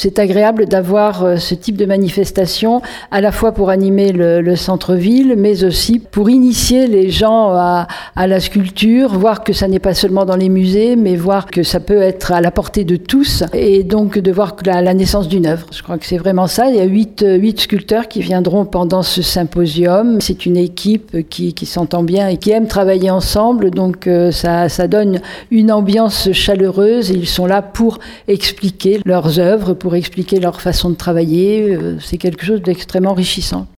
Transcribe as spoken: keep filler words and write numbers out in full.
C'est agréable d'avoir ce type de manifestation, à la fois pour animer le, le centre-ville, mais aussi pour initier les gens à, à la sculpture, voir que ça n'est pas seulement dans les musées, mais voir que ça peut être à la portée de tous, et donc de voir la, la naissance d'une œuvre. Je crois que c'est vraiment ça. Il y a huit, huit sculpteurs qui viendront pendant ce symposium. C'est une équipe qui, qui s'entend bien et qui aime travailler ensemble, donc euh, ça, ça donne une ambiance chaleureuse. Ils sont là pour expliquer leurs œuvres, pour expliquer leur façon de travailler. C'est quelque chose d'extrêmement enrichissant.